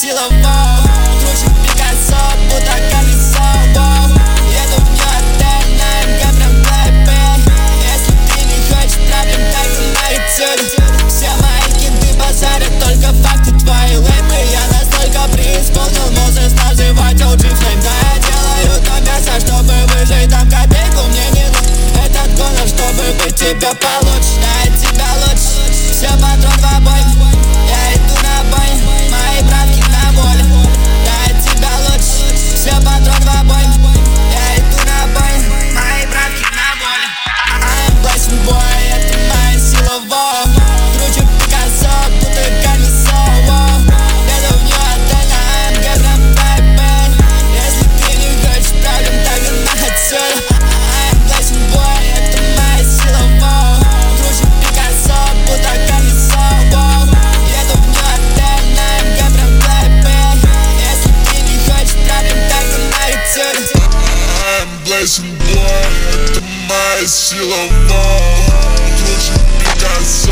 сила, воу. Круче Пикассо, будто колесо, воу. Еду в Нью-Отель на МГ, прям в Тайпей. Если ты не хочешь проблем, тогда на этюде. Все мои кенты базарят, только факты твои леймы. Я настолько преисполнил мозг, называть OG флейм. Да, я делаю то мясо, чтобы выжить, там копейку мне не нужен этот гонор, чтобы быть тебе получше. Да, от тебя лучше, все патрон в обойме. Я иду на бой, мои братки на воле. Да, от тебя лучше, все патрон в обойме. Я иду на бой, мои братки на воле. I'm blessing boy, это моя сила, воу. Круче Пикассо, будто колесо, воу. Еду в Нью-Отель на МГ, прям в Тайпей. Если ты не хочешь проблем, тогда на отсюда. I'm blessing boy, это моя сила, воу. Круче Пикассо, будто колесо, воу. Еду в Нью-Отель на МГ, прям в Тайпей. Если ты не хочешь проблем, тогда на отсюда. I'm blessing boy, это моя сила, воу. Круче Пикассо.